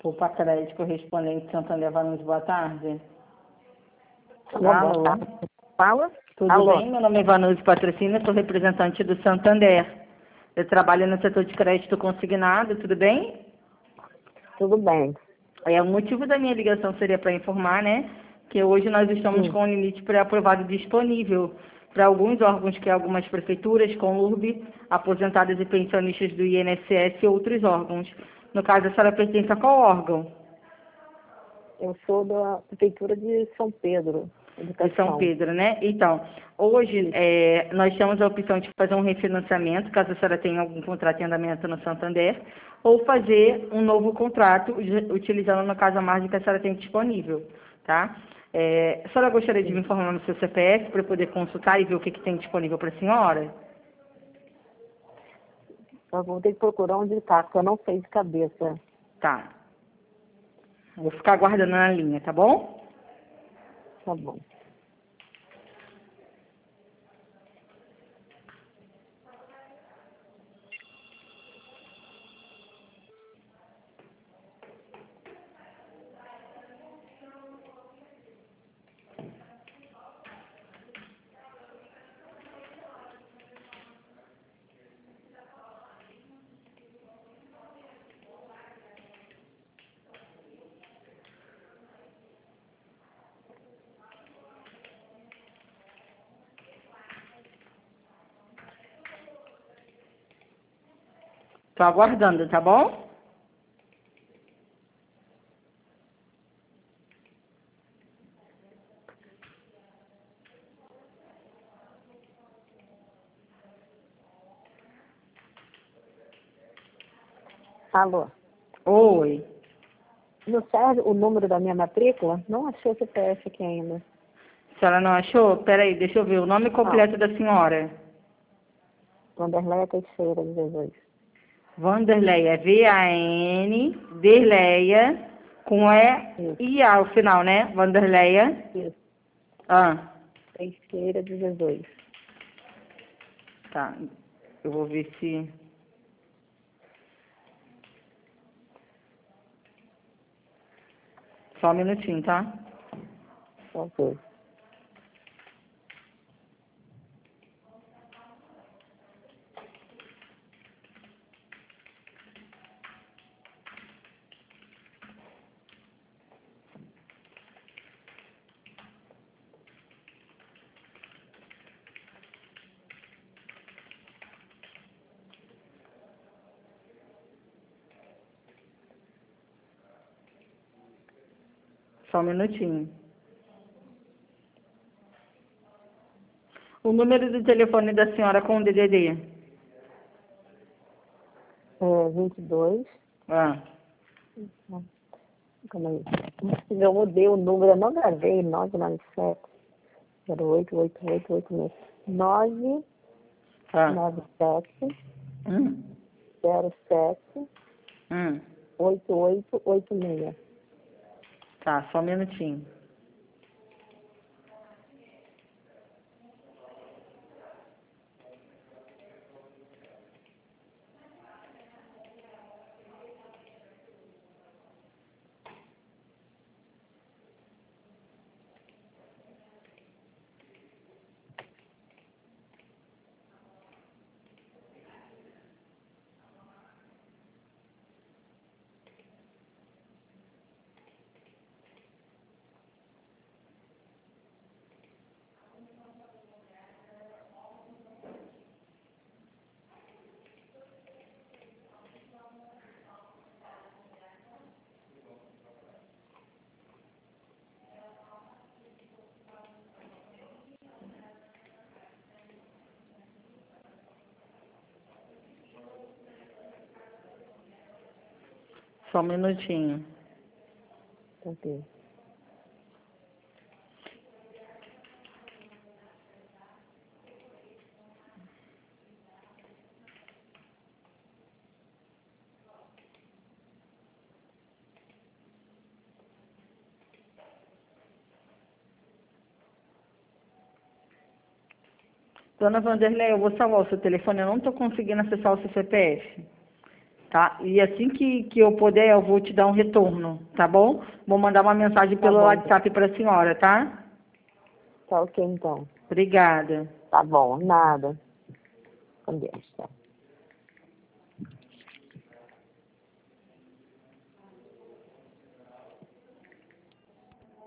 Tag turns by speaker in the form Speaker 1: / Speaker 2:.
Speaker 1: Opa, crédito correspondente Santander Vanucci, boa tarde.
Speaker 2: Alô? Fala?
Speaker 1: Tudo
Speaker 2: Alô?
Speaker 1: bem? Meu nome é Vanucci Patrocínio, sou representante do Santander. Eu trabalho no setor de crédito consignado, tudo bem?
Speaker 2: Tudo bem.
Speaker 1: O motivo da minha ligação seria para informar, né, que hoje nós estamos com o limite pré-aprovado disponível para alguns órgãos, que é algumas prefeituras, Conlurb, aposentados e pensionistas do INSS e outros órgãos. No caso, a senhora pertence a qual órgão?
Speaker 2: Eu sou da Prefeitura de São Pedro, Educação.
Speaker 1: De São Pedro, né? Então, hoje nós temos a opção de fazer um refinanciamento, caso a senhora tenha algum contrato em andamento no Santander, ou fazer um novo contrato, utilizando, no caso, a margem que a senhora tem disponível, tá? A senhora gostaria de me informar no seu CPF para eu poder consultar e ver o que tem disponível para a senhora?
Speaker 2: Eu vou ter que procurar onde está, porque eu não sei de cabeça.
Speaker 1: Tá. Vou ficar aguardando na linha, tá bom?
Speaker 2: Tá bom.
Speaker 1: Tô aguardando, tá bom?
Speaker 2: Alô?
Speaker 1: Oi.
Speaker 2: Não serve o número da minha matrícula? Não achei o CPF aqui ainda.
Speaker 1: A senhora não achou? Peraí, deixa eu ver. O nome completo da senhora.
Speaker 2: Vanderleia Teixeira de Jesus.
Speaker 1: Vanderleia, V-A-N, Derleia, com E-I-A ao final, né? Vanderleia.
Speaker 2: Isso.
Speaker 1: Ah,
Speaker 2: Teixeira de Jesus.
Speaker 1: tá. Eu vou ver se... Só um minutinho, tá?
Speaker 2: Ok.
Speaker 1: Só um minutinho. O número do telefone da senhora com o DDD?
Speaker 2: 22.
Speaker 1: Ah,
Speaker 2: Calma aí. Eu mudei o número, eu não gravei. 997 088886. 997
Speaker 1: ah.
Speaker 2: 07
Speaker 1: Hum.
Speaker 2: 8886.
Speaker 1: Tá, só um minutinho. Só um minutinho.
Speaker 2: Ok.
Speaker 1: Dona Vanderlei, eu vou salvar o seu telefone, eu não estou conseguindo acessar o seu CPF. tá? E assim que eu puder, eu vou te dar um retorno, tá bom? Vou mandar uma mensagem pelo
Speaker 2: bom,
Speaker 1: WhatsApp para a senhora, tá?
Speaker 2: Tá ok, então.
Speaker 1: Obrigada.
Speaker 2: Tá bom, nada. Com Deus, tá.